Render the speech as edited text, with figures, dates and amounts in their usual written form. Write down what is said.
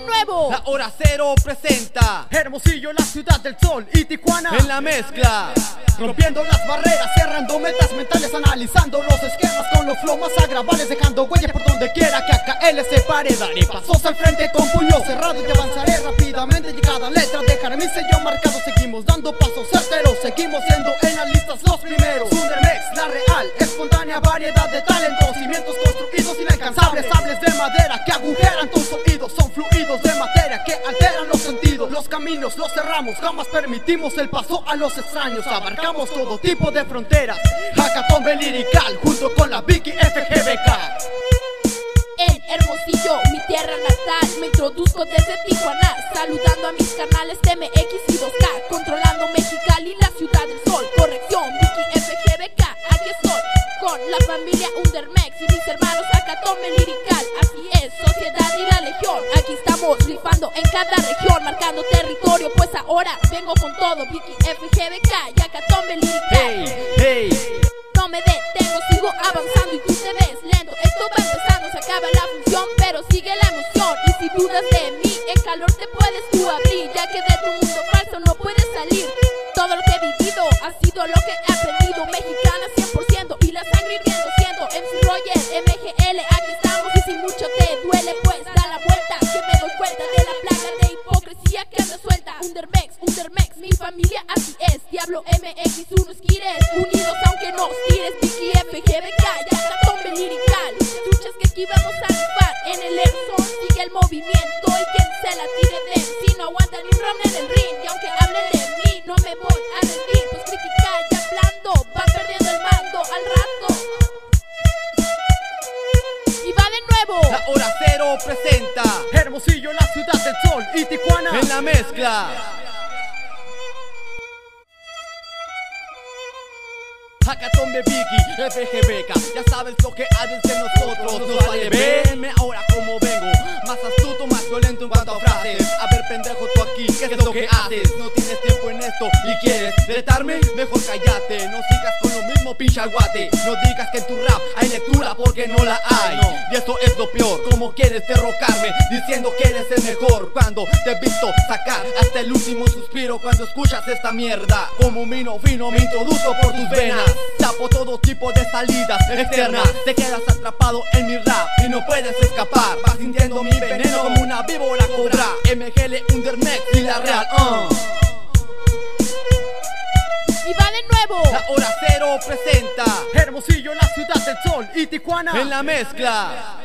nuevo. La hora cero presenta Hermosillo, la ciudad del sol, y Tijuana en la mezcla, rompiendo las barreras, cerrando metas mentales, analizando los esquemas con los flow más agravables, dejando huellas por donde quiera que AKL se pare. Daré pasos al frente con puño cerrado y avanzaré rápidamente. Y cada letra dejaré mi sello marcado. Seguimos dando pasos certeros, seguimos siendo en las listas los primeros. Undermex, la real, espontánea variedad de talentos, cimientos construidos inalcanzables, sables de madera que agujeran tus oídos. Son fluidos de materia que alteran los sentidos. Los caminos los cerramos, jamás permitimos el paso a los extraños. Abarcamos todo tipo de fronteras. Hackathon lirical junto con la Vicky FGBK. En Hermosillo, mi tierra natal, me introduzco desde Tijuana, saludando a mis canales TMX y 2K, controlando Mexicali, la ciudad del sol. Corrección, Vicky FGBK, aquí estoy, con la familia Undermex y mis hermanos Hackathon lirical. Así es, sociedad y la legión, aquí estamos rifando en cada región, marcando territorio, pues ahora vengo con todo. Vicky FGBK y Hackathon lirical. hey. No me detengo, sigo avanzando y tú te ves lento. Esto va empezando, se acaba la función, pero sigue la emoción. Y si dudas de mí, en calor te puedes tú abrir, ya que de tu mundo falso no puedes salir. Todo lo que he vivido ha sido lo que he aprendido. Mexicana 100% y la sangre hirviendo siendo MC Roger, MGL, aquí estamos. Y si mucho te duele, pues da la vuelta, que me doy cuenta de la plaga de hipocresía que anda suelta. Undermex, mi familia así es. Diablo MX, unos quires, unidos aunque nos tires. Vicky FGBK, ya Hackathon lirical. Escuchas que aquí vamos a rifar en el Airson, sigue el movimiento y quien se la tire de si no aguanta ni un round en el ring. Y aunque hablen de mí, no me voy a rendir, pues criticar y hablando van perdiendo el mando al rato. Y va de nuevo. La hora cero presenta Hermosillo, la ciudad del sol, y Tijuana en la mezcla. Hackathon de Vicky, FGBK, ya sabes lo que haces de nosotros. No vale verme ahora como vengo, más astuto, más violento en cuanto a frases. A ver, pendejo, tú aquí, ¿qué es lo que haces? No tienes tiempo en esto y quieres retarme, mejor cállate. No sigas con lo mismo, pinche aguate. No digas que en tu rap hay lectura porque no la hay. Y esto es lo peor, como quieres derrocarme diciendo que eres el mejor, cuando te he visto sacar hasta el último suspiro cuando escuchas esta mierda. Como un vino fino me introduzco por tus venas, tapo todo tipo de salidas externas. Te quedas atrapado en mi rap y no puedes escapar. Vas sintiendo mi veneno como una víbora cobra. MGL, Undermex y la real. Y va de nuevo. La hora cero presenta Hermosillo, la ciudad del sol, y Tijuana en la mezcla.